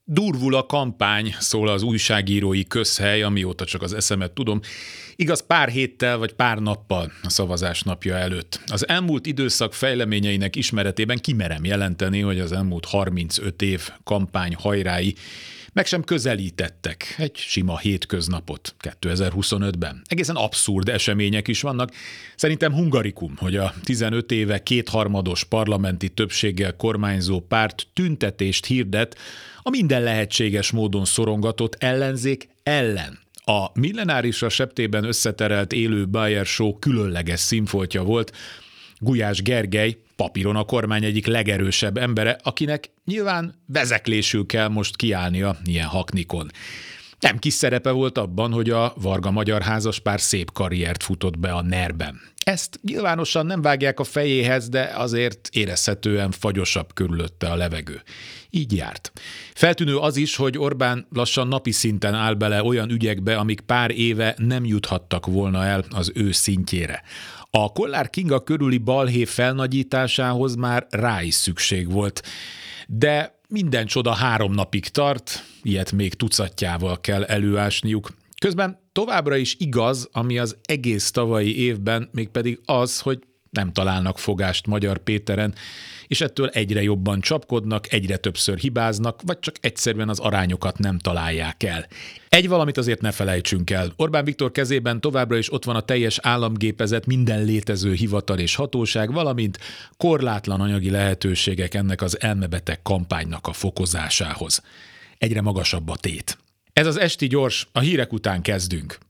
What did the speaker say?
Durvul a kampány, szól az újságírói közhely, amióta csak az eszemet tudom. Igaz, pár héttel vagy pár nappal a szavazás napja előtt. Az elmúlt időszak fejleményeinek ismeretében kimerem jelenteni, hogy az elmúlt 35 év kampány hajrái meg sem közelítettek egy sima hétköznapot 2025-ben. Egészen abszurd események is vannak. Szerintem hungarikum, hogy a 15 éve kétharmados parlamenti többséggel kormányzó párt tüntetést hirdet a minden lehetséges módon szorongatott ellenzék ellen. A millenárisra septében összeterelt élő Bayer Show különleges színfoltja volt. Gulyás Gergely, papíron a kormány egyik legerősebb embere, akinek nyilván vezeklésül kell most kiállnia ilyen haknikon. Nem kis szerepe volt abban, hogy a Varga magyar házaspár szép karriert futott be a NER-ben. Ezt nyilvánosan nem vágják a fejéhez, de azért érezhetően fagyosabb körülötte a levegő. Így járt. Feltűnő az is, hogy Orbán lassan napi szinten áll bele olyan ügyekbe, amik pár éve nem juthattak volna el az ő szintjére. A Kollár Kinga körüli balhé felnagyításához már rá is szükség volt. De minden csoda 3 napig tart, ilyet még tucatjával kell előásniuk. Közben továbbra is igaz, ami az egész tavalyi évben, mégpedig az, hogy nem találnak fogást Magyar Péteren, és ettől egyre jobban csapkodnak, egyre többször hibáznak, vagy csak egyszerűen az arányokat nem találják el. Egy valamit azért ne felejtsünk el. Orbán Viktor kezében továbbra is ott van a teljes államgépezet, minden létező hivatal és hatóság, valamint korlátlan anyagi lehetőségek ennek az elmebeteg kampánynak a fokozásához. Egyre magasabb a tét. Ez az Esti Gyors, a hírek után kezdünk.